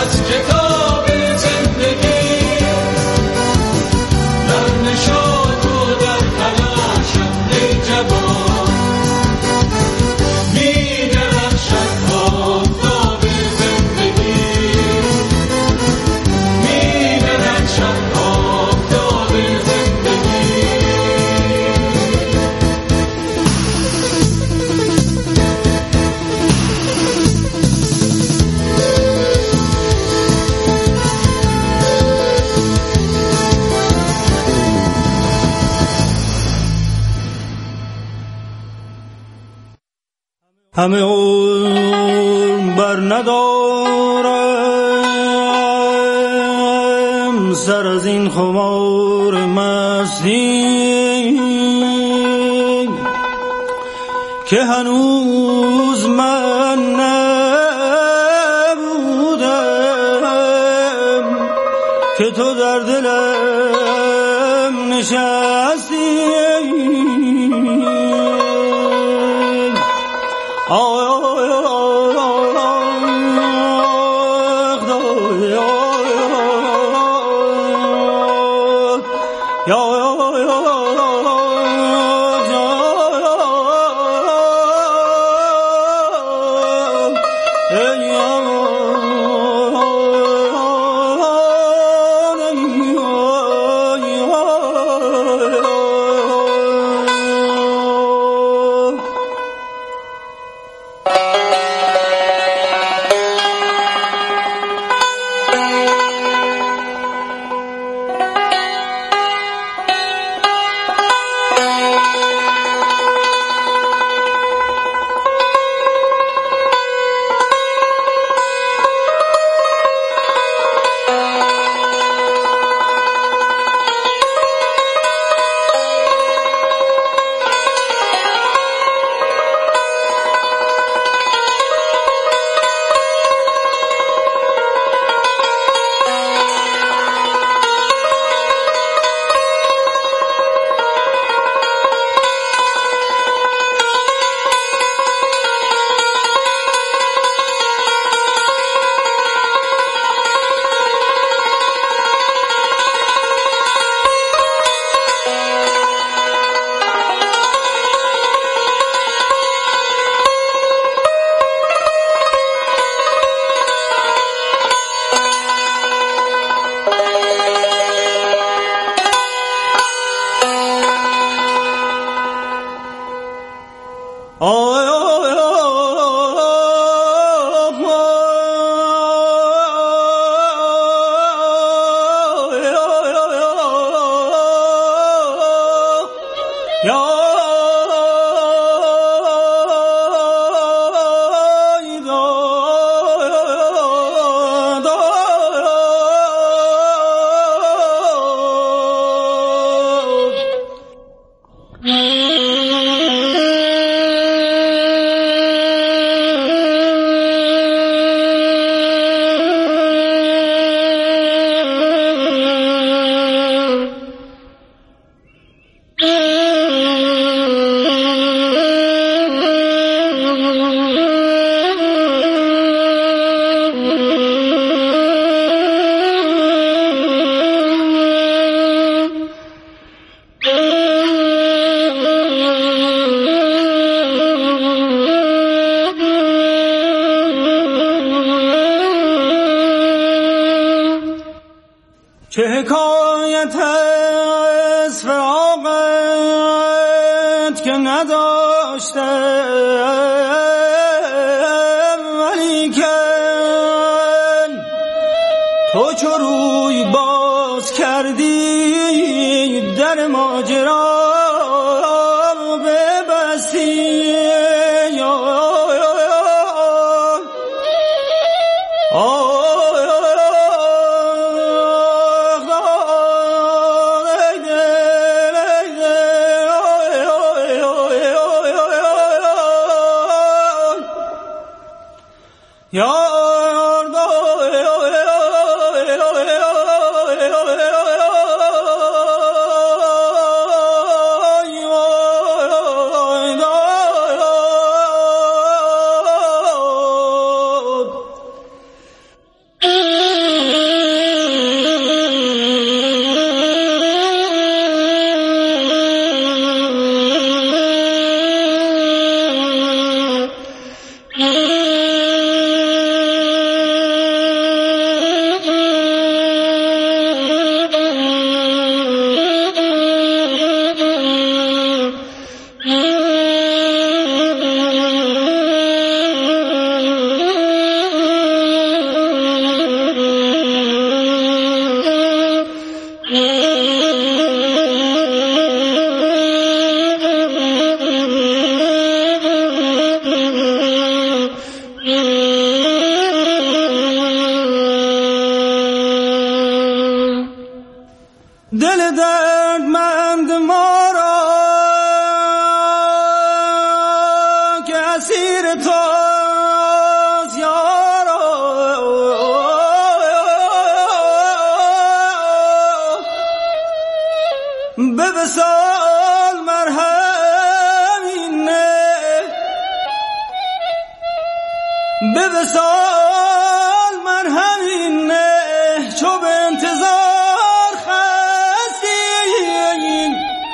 از کتاب زندگی در نشاط و در تلاشم ای جوان می درخشد آفتاب زندگی می درخشد آفتاب زندگی همه عمر بر ندارم سر از این خمار مستی که هنوز من نبودم که تو در دلم نشستی چه حکایت از فراقت که نداشتم ولیکن تو چو روی باز کردی در ماجرا ببستی دل دردمند ما را که اسیر تاست یارا، به وصال مرهمی نه، به وصال مرهمی نه، چو به انتظار خستیم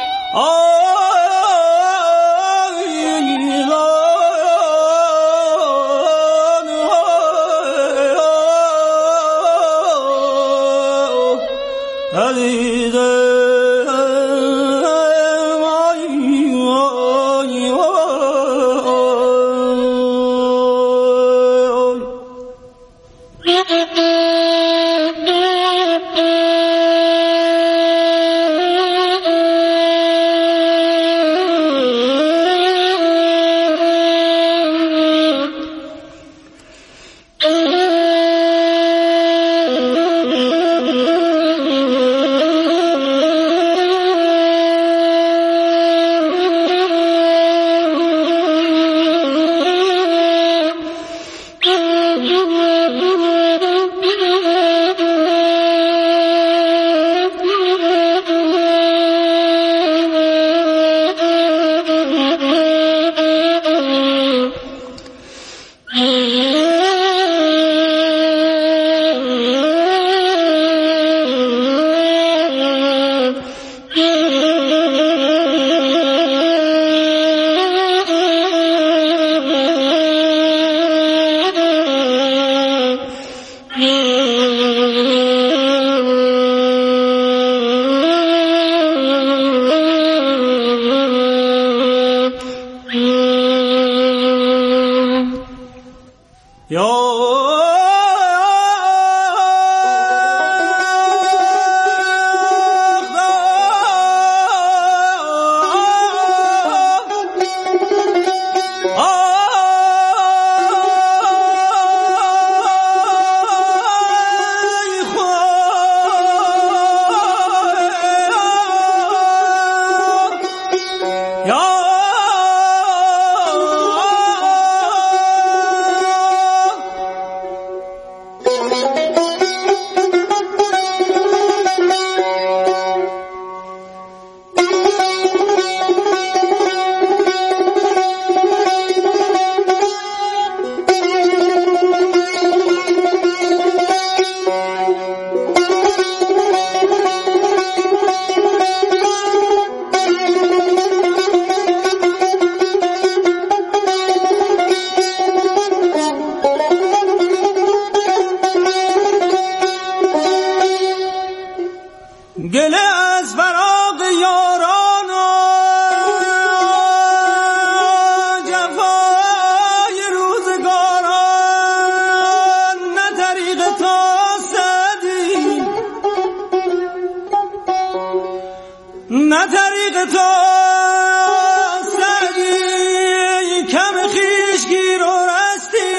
گله از فراق یاران و جفای روزگاران، نه طریق تا سدی، نه طریق تا سدی، کم خویش گیر و رستی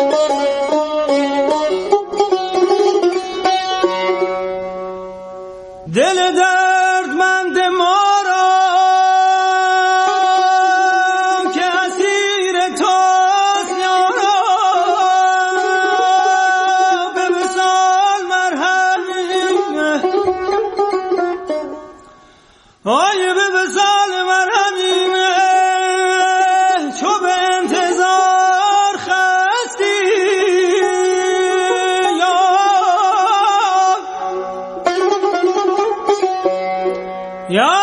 دل دردمند ما را که اسیر توست یارا به وصال مرهمیم آی به وصال مرهمیم چو به انتظار خستی یا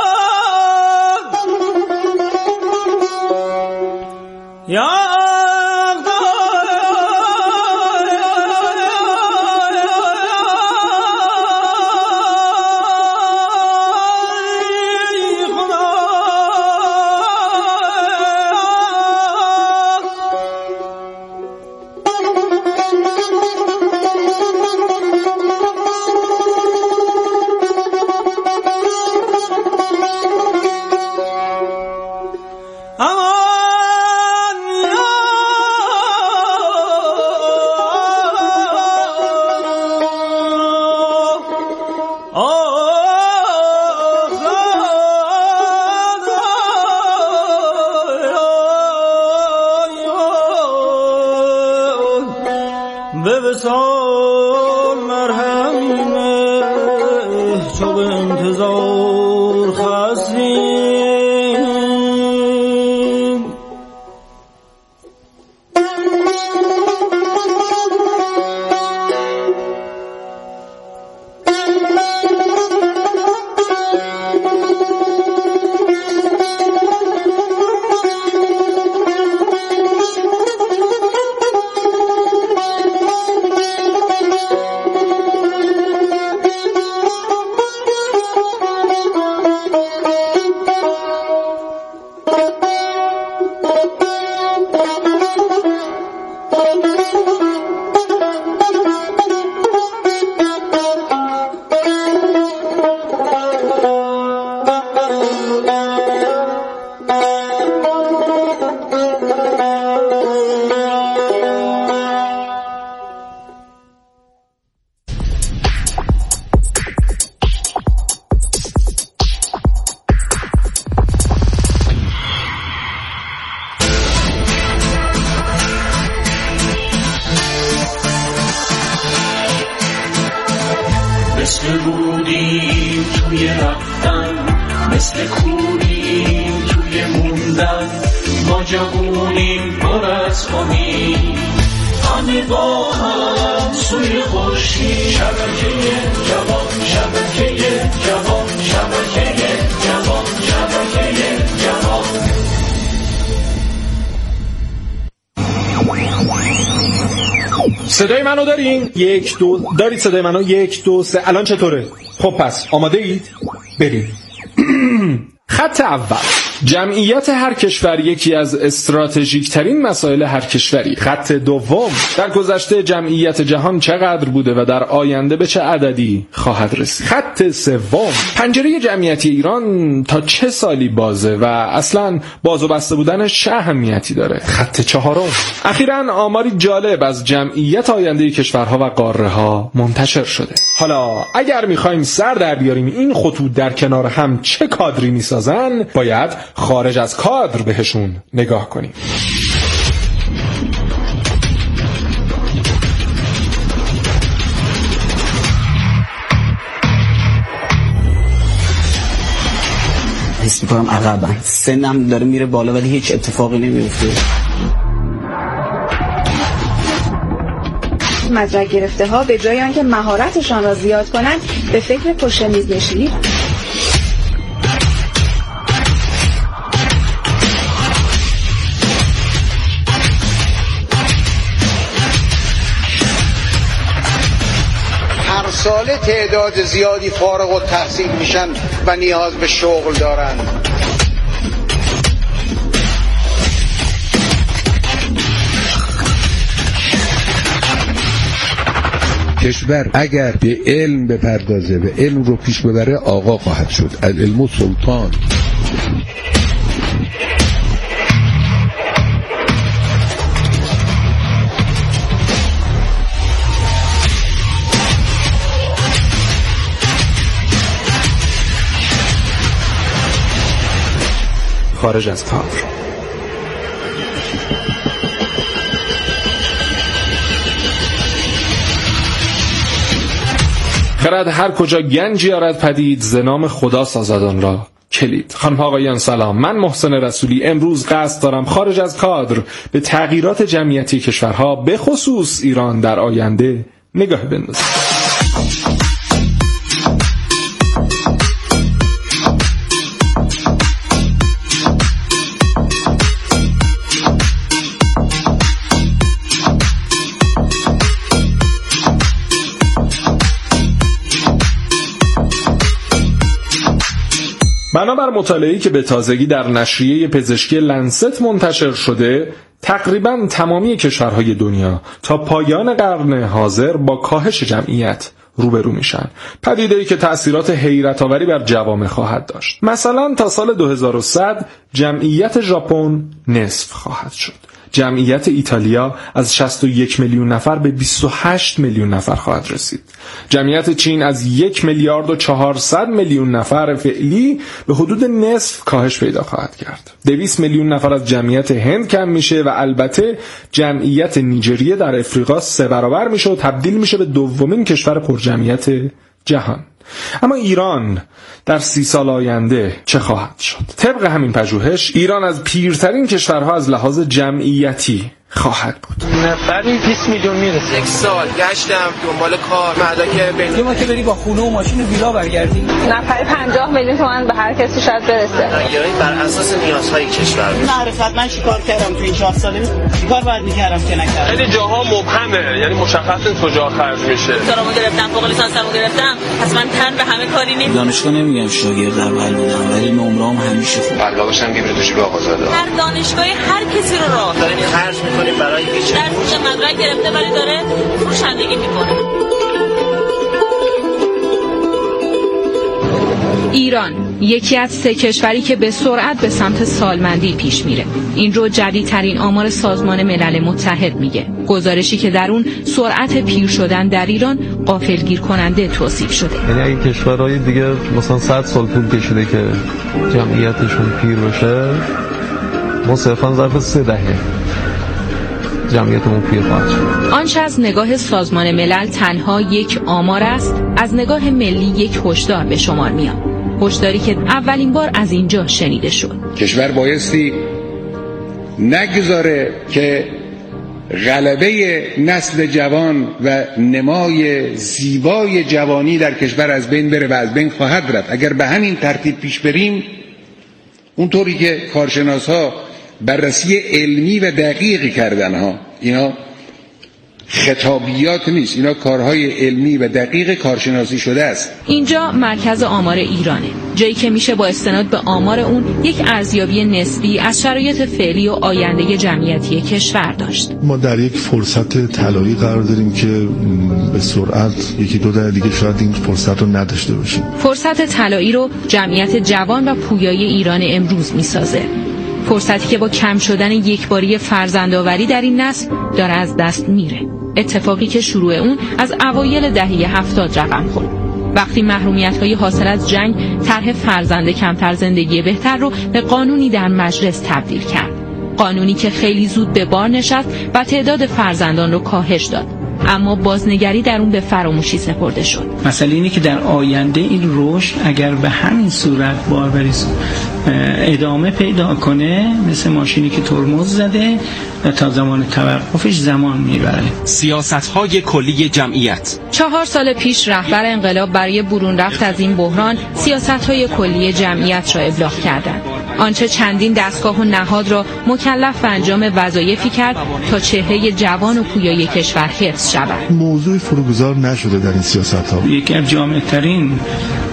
به وصال مرهمیم چو به انتظار خستیم مثل بودیم توی رفتن، مثل کوریم توی موندن، ما جوونیم پر از امید، همه با هم سوی خورشید. شبکه جوان، شبکه جوان، شبکه جوان، شبکه جوان. صدای منو دارین؟ 1 2 دارید صدای منو؟ 1 2 3. الان چطوره؟ خب پس آماده اید؟ بریم. خط اول، جمعیت هر کشور یکی از استراتژیک ترین مسائل هر کشوری. خط دوم، در گذشته جمعیت جهان چقدر بوده و در آینده به چه عددی خواهد رسید. خط سوم، پنجره جمعیتی ایران تا چه سالی بازه و اصلا باز و بسته بودنش چه اهمیتی داره. خط چهارم، اخیراً آماری جالب از جمعیت آینده کشورها و قاره ها منتشر شده. حالا اگر میخوایم سر در بیاریم این خطوط در کنار هم چه کادری میسازن، باید خارج از کادر بهشون نگاه کنیم. حس میکنم عقبم، سنم داره میره بالا ولی هیچ اتفاقی نمیفته. مدرک گرفته ها به جای آنکه مهارتشان را زیاد کنند به فکر پشت میز نشینی. هر ساله تعداد زیادی فارغ التحصیل میشن و نیاز به شغل دارن. کشور اگر به علم بپردازه و علم رو پیش ببره آقا خواهد شد. العلم سلطان. خارج از کار. خرد هر کجا گنجی آرد پدید، ز نام خدا سازد آن را کلید. خانم آقایان سلام، من محسن رسولی امروز قصد دارم خارج از کادر به تغییرات جمعیتی کشورها به خصوص ایران در آینده نگاه بندازم. بنابر مطالعه‌ای که به تازگی در نشریه پزشکی لنست منتشر شده، تقریباً تمامی کشورهای دنیا تا پایان قرن حاضر با کاهش جمعیت روبرو میشن. پدیده‌ای که تأثیرات حیرت‌آوری بر جوامع خواهد داشت. مثلا تا سال 2100 جمعیت ژاپن نصف خواهد شد. جمعیت ایتالیا از 61 میلیون نفر به 28 میلیون نفر خواهد رسید. جمعیت چین از 1 میلیارد و 400 میلیون نفر فعلی به حدود نصف کاهش پیدا خواهد کرد. 200 میلیون نفر از جمعیت هند کم میشه و البته جمعیت نیجریه در افریقا 3 برابر میشه و تبدیل میشه به دومین کشور پرجمعیت جهان. اما ایران در 30 سال آینده چه خواهد شد؟ طبق همین پژوهش ایران از پیرترین کشورها از لحاظ جمعیتی خواهد بود. نفری 20 میلیون میرسه. یک سال گشتم دنبال کار، مدرک بین ما که بری با خونه و ماشین و ویلا برگردی. نفری 50 میلیون تومان به هر کسی شاید برسه. یعنی بر اساس نیازهای کشور. معرفت من چیکار کردم تو این 4 ساله؟ چیکار باید می‌کردم که نکردم؟ خیلی جاها مبهمه، یعنی مشخص نیست کجا خرج میشه. دکترامو گرفتم، فوق لیسانسمو گرفتم، پس من تن به همه کاری نمی‌کنم. دانشگاه نمیگم شاگرد اول بودم، ولی نمره‌ام همیشه خوب. علاقه‌ش هم میره توش آقازاده. هر دانشگاه هر کسی رو راه داره خرج می‌کنیم برای هیچ درسش مدرک گرفته ولی داره فروشندگی میکنه. ایران یکی از 3 کشوری که به سرعت به سمت سالمندی پیش میره. این رو جدیدترین آمار سازمان ملل متحد میگه. گزارشی که در اون سرعت پیر شدن در ایران غافلگیر کننده توصیف شده. یعنی این کشورهای دیگه مثلا 100 سال طول کشیده که جمعیتشون پیر بشه، ما صرفا ظرف 3 دهه جمعیتمون پیر خواهد شد. آنچه از نگاه سازمان ملل تنها یک آمار است، از نگاه ملی یک هشدار به شمار میاد. هشداری که اولین بار از اینجا شنیده شد. کشور بایستی نگذاره که غلبه نسل جوان و نمای زیبای جوانی در کشور از بین بره و از بین خواهد رفت. اگر به همین ترتیب پیش بریم، اونطوری که کارشناس‌ها بررسی علمی و دقیقی کردن ها، اینا خطابیات نیست، اینا کارهای علمی و دقیق کارشناسی شده است. اینجا مرکز آمار ایرانه، جایی که میشه با استناد به آمار اون یک ارزیابی نسبی از شرایط فعلی و آینده جمعیتی کشور داشت. ما در یک فرصت طلایی قرار داریم که به سرعت 1-2 دهه دیگه شاید این فرصت رو نداشته باشیم. فرصت طلایی رو جمعیت جوان و پویای ایران امروز میسازه. فرصتی که با کم شدن یکباری فرزندآوری در این نسل داره از دست میره. اتفاقی که شروع اون از اوایل دهه 70 رقم خورد. وقتی محرومیت‌های حاصل از جنگ طرح فرزند کمتر زندگی بهتر رو به قانونی در مجلس تبدیل کرد. قانونی که خیلی زود به بار نشست و تعداد فرزندان رو کاهش داد. اما بازنگری در اون به فراموشی سپرده شد. مسئله اینه که در آینده این رشد اگر به همین صورت باربریز ادامه پیدا کنه، مثل ماشینی که ترمز زده و تا زمان توقفش زمان میبره. سیاست‌های کلی جمعیت. 4 سال پیش رهبر انقلاب برای برون رفت از این بحران سیاست‌های کلی جمعیت را ابلاغ کردند. آنچه چندین دستگاه و نهاد را مکلف به انجام وظایفی کرد تا چهره جوان و پویای کشور حفظ شود. موضوع فروگذار نشده در این سیاست‌ها. یکی از جامع‌ترین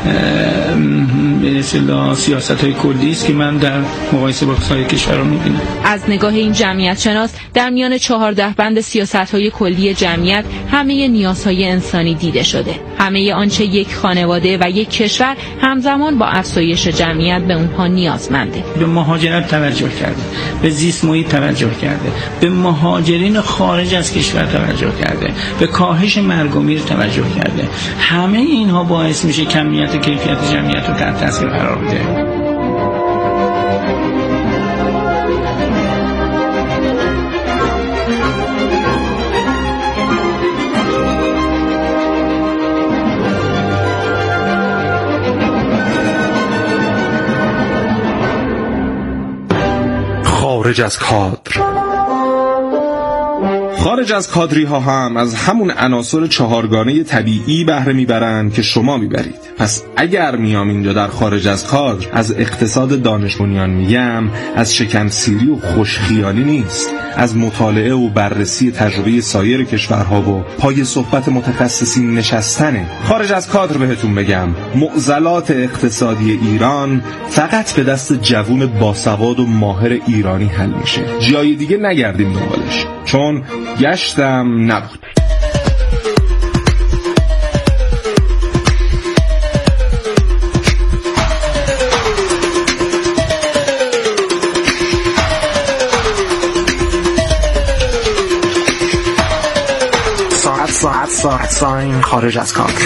به اصطلاح سیاست‌های کلی است که من در مقایسه با سایر کشورها می‌بینم. از نگاه این جمعیت شناس در میان 14 بند سیاست‌های کلی جمعیت همه نیازهای انسانی دیده شده. همه آنچه یک خانواده و یک کشور همزمان با افزایش جمعیت به اونها نیازمنده. به مهاجرت توجه کرده، به زیست محیط توجه کرده، به مهاجرین خارج از کشور توجه کرده، به کاهش مرگ و میر توجه کرده. همه اینها باعث میشه کمیت و کیفیت جمعیت رو تحت تاثیر قرار بده. خارج از کادر. خارج از کادری ها هم از همون عناصر چهارگانه طبیعی بهره میبرند که شما میبرید. پس اگر میام اینجا در خارج از کادر از اقتصاد دانش بنیان میگم، از شکنسیری و خوشخیالی نیست، از مطالعه و بررسی تجربه سایر کشورها و پای صحبت متخصصین نشستنه. خارج از کادر بهتون بگم معضلات اقتصادی ایران فقط به دست جوون باسواد و ماهر ایرانی حل میشه. جای دیگه نگردیم دنبالش، چون گشتم نبود. ساعت خارج از کادر.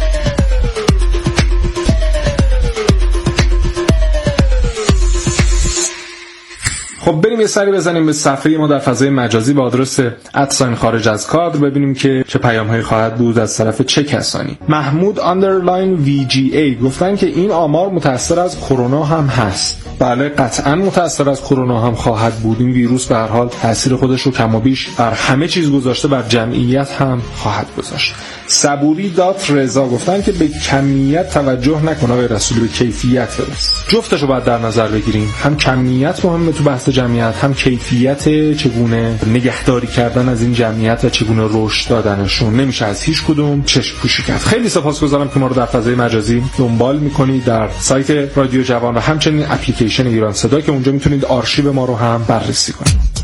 خب بریم یه سری بزنیم به صفحه ما در فضای مجازی با آدرس @ خارج از کادر، ببینیم که چه پیام‌هایی خواهد بود از طرف چه کسانی. محمود _VGA گفتن که این آمار متأثر از کرونا هم هست. بله قطعاً متأثر از کرونا هم خواهد بود. این ویروس به هر حال تأثیر خودش رو کم و بیش بر همه چیز گذاشته، بر جمعیت هم خواهد گذاشت. صبوری رضا گفتن که به کمیت توجه نکنه آقای رسولی، به کیفیت برس. جفتش رو باید در نظر بگیریم، هم کمیت مهمه تو بحث جمعیت، هم کیفیت چگونه نگهداری کردن از این جمعیت و چگونه رشد دادنشون. نمیشه از هیچ کدوم چشم پوشی کرد. خیلی سپاسگزارم که ما رو در فضای مجازی دنبال میکنید در سایت رادیو جوان و همچنین اپلیکیشن ایران صدا که اونجا میتونید آرشیو ما رو هم بررسی کنید.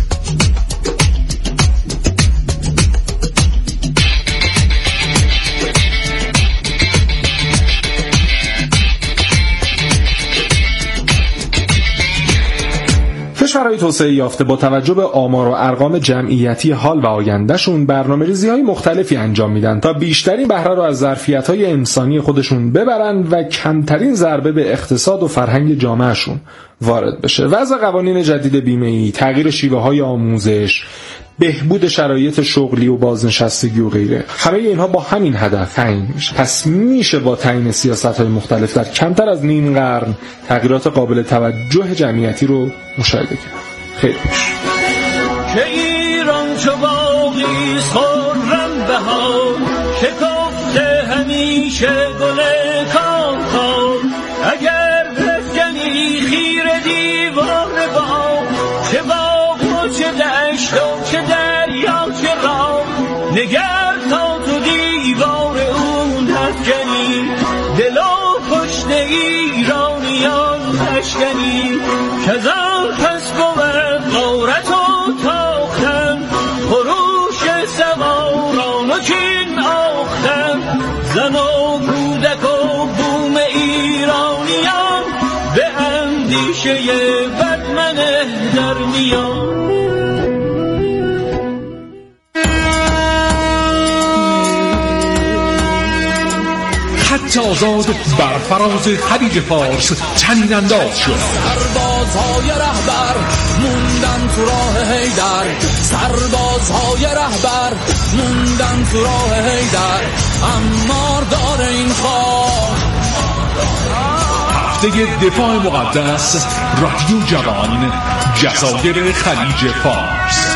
کشورهای توسعه یافته با توجه به آمار و ارقام جمعیتی حال و آیندهشون برنامه‌ریزی‌های مختلفی انجام میدن تا بیشترین بهره رو از ظرفیت‌های انسانی خودشون ببرن و کمترین ضربه به اقتصاد و فرهنگ جامعهشون وارد بشه. وضع قوانین جدید بیمه‌ای، تغییر شیوه‌های آموزش، بهبود شرایط شغلی و بازنشستگی و غیره، همه اینها با همین هدف تعیین میشه. پس میشه با تعیین سیاست‌های مختلف در کمتر از نیم قرن تغییرات قابل توجه جمعیتی رو مشاهده کرد. خیلی خوش. که ایران چو باغی خرم بهار، شکفته همیشه گل کاکا، اگر بفکنی خیر دیوار باغ، چه باغ و چه دشت و چه دریا چه راه، نگر تا تو دیوار اون هفکنی، دل و پشت ایرانیان تشکنی، کزان پس بود غارت و تاختن، خروش سواران و چین آختن، زن و کودک و بوم ایرانیان، به اندیشه بدمنه در میان. خط آزاد بر فراز خلیج فارس چنین انداز شد. سربازهای رهبر موندن تو راه حیدر، سربازهای رهبر موندن تو راه حیدر، امار داره این خاک. هفته دفاع مقدس، رادیو جوان، جزایر خلیج فارس.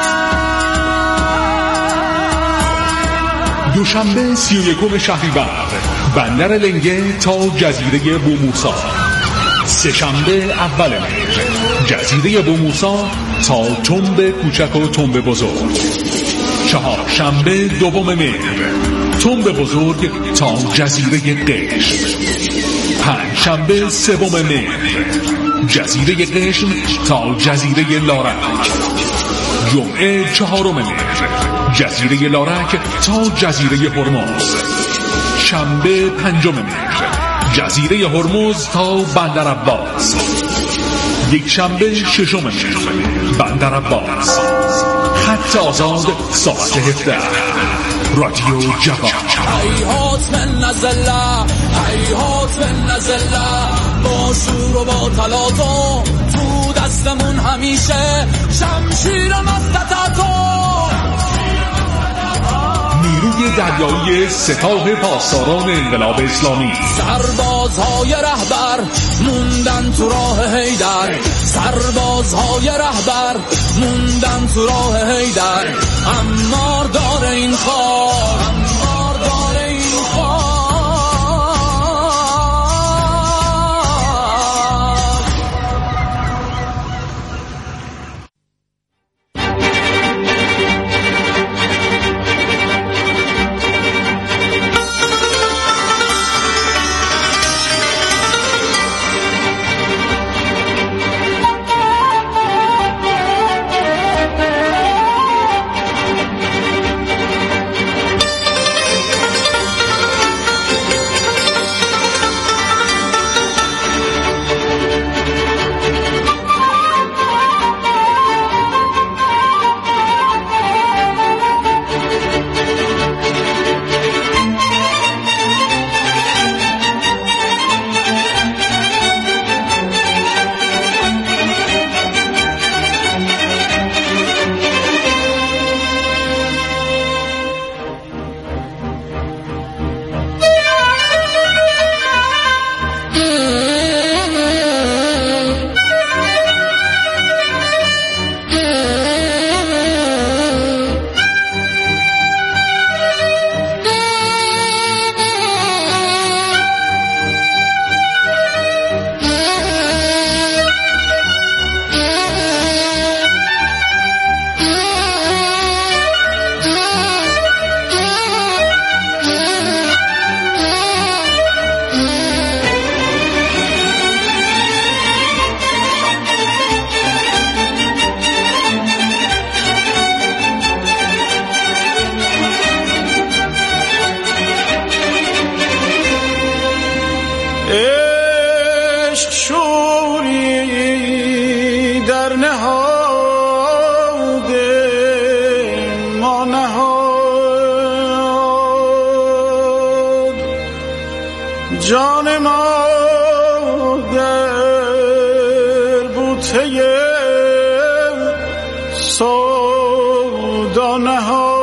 دوشنبه 31 شهریور، بندر لنگه تا جزیره بوموسا. سه‌شنبه اول مهر، جزیره بوموسا تا تنب کوچک و تنب بزرگ. چهارشنبه دوم مهر، تنب بزرگ تا جزیره قشم. پنجشنبه سوم مهر، جزیره قشم تا جزیره لارک. جمعه چهارم مهر، جزیره لارک تا جزیره هرمز. شنبه پنجم مهر، جزیره هرمز تا بندر عباس. یک شنبه ششم مهر، بندر عباس. خط آزاد ساعت 17. رادیو جوان. هیهات من نزله، هیهات من نزله، با شور و با تلاطم تو دستمون همیشه شمشیر مستطاطم. نیروی دریایی سپاه پاسداران انقلاب اسلامی. سربازهای رهبر موندن تو راه حیدر، سربازهای رهبر موندن تو راه حیدر، امار داره این خاک، امار داره این خاک. جان ما در بوته سودا نهاد.